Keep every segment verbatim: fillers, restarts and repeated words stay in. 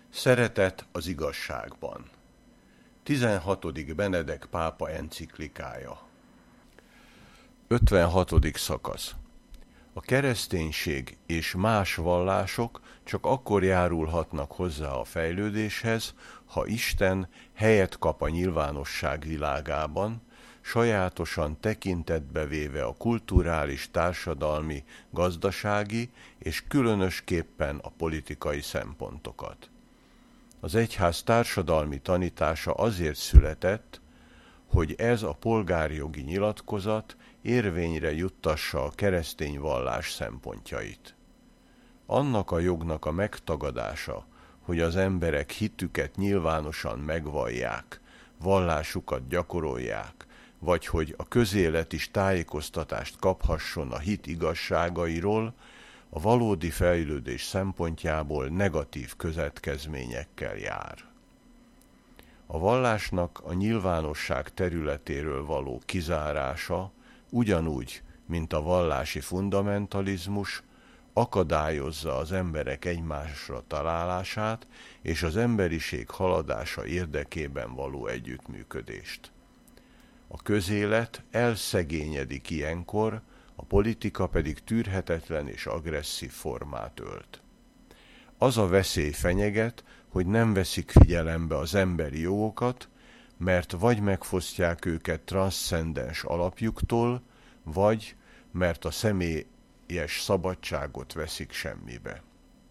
Szeretet az igazságban. tizenhatodik Benedek pápa enciklikája. ötvenhatodik szakasz. A kereszténység és más vallások csak akkor járulhatnak hozzá a fejlődéshez, ha Isten helyet kap a nyilvánosság világában, sajátosan tekintetbe véve a kulturális, társadalmi, gazdasági és különösképpen a politikai szempontokat. Az egyház társadalmi tanítása azért született, hogy ez a polgárjogi nyilatkozat érvényre juttassa a keresztény vallás szempontjait. Annak a jognak a megtagadása, hogy az emberek hitüket nyilvánosan megvallják, vallásukat gyakorolják, vagy hogy a közélet is tájékoztatást kaphasson a hit igazságairól, a valódi fejlődés szempontjából negatív következményekkel jár. A vallásnak a nyilvánosság területéről való kizárása, ugyanúgy, mint a vallási fundamentalizmus, akadályozza az emberek egymásra találását és az emberiség haladása érdekében való együttműködést. A közélet elszegényedik ilyenkor, a politika pedig tűrhetetlen és agresszív formát ölt. Az a veszély fenyeget, hogy nem veszik figyelembe az emberi jogokat, mert vagy megfosztják őket transzcendens alapjuktól, vagy mert a személyes szabadságot veszik semmibe.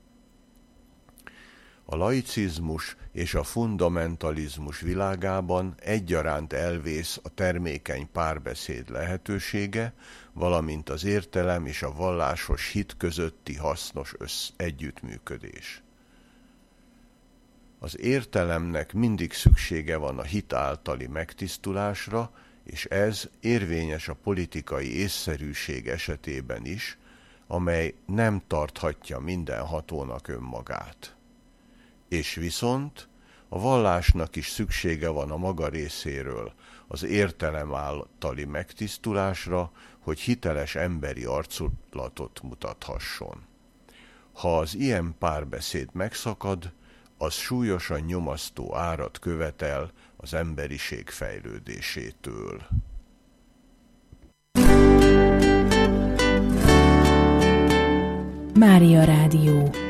A laicizmus és a fundamentalizmus világában egyaránt elvész a termékeny párbeszéd lehetősége, valamint az értelem és a vallásos hit közötti hasznos össz- együttműködés. Az értelemnek mindig szüksége van a hit általi megtisztulásra, és ez érvényes a politikai észszerűség esetében is, amely nem tarthatja mindenhatónak önmagát. És viszont a vallásnak is szüksége van a maga részéről az értelem általi megtisztulásra, hogy hiteles emberi arculatot mutathasson. Ha az ilyen párbeszéd megszakad, az súlyosan nyomasztó árat követel az emberiség fejlődésétől. Mária Rádió.